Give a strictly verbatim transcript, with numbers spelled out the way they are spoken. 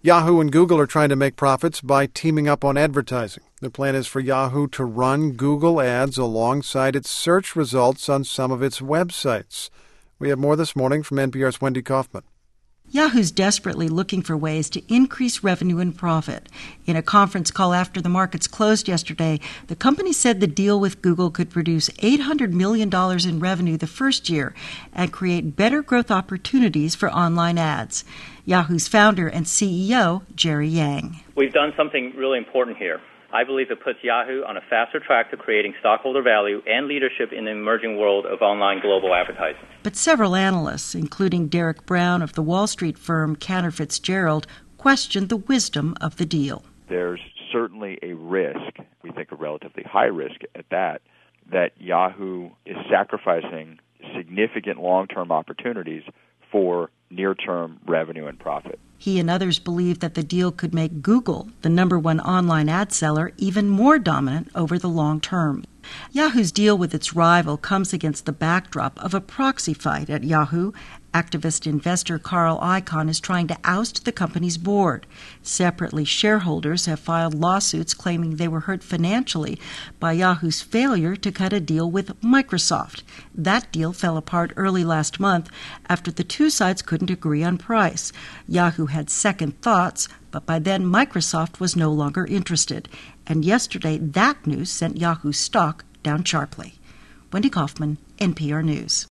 Yahoo and Google are trying to make profits by teaming up on advertising. The plan is for Yahoo to run Google ads alongside its search results on some of its websites. We have more this morning from N P R's Wendy Kaufman. Yahoo's desperately looking for ways to increase revenue and profit. In a conference call after the markets closed yesterday, the company said the deal with Google could produce eight hundred million dollars in revenue the first year and create better growth opportunities for online ads. Yahoo's founder and C E O, Jerry Yang. We've done something really important here. I believe it puts Yahoo on a faster track to creating stockholder value and leadership in the emerging world of online global advertising. But several analysts, including Derek Brown of the Wall Street firm Cantor Fitzgerald, questioned the wisdom of the deal. There's certainly a risk, we think a relatively high risk at that, that Yahoo is sacrificing significant long-term opportunities for near-term revenue and profit. He and others believe that the deal could make Google, the number one online ad seller, even more dominant over the long term. Yahoo's deal with its rival comes against the backdrop of a proxy fight at Yahoo. Activist investor Carl Icahn is trying to oust the company's board. Separately, shareholders have filed lawsuits claiming they were hurt financially by Yahoo's failure to cut a deal with Microsoft. That deal fell apart early last month after the two sides couldn't agree on price. Yahoo had second thoughts, but by then Microsoft was no longer interested. And yesterday, that news sent Yahoo's stock down sharply. Wendy Kaufman, N P R News.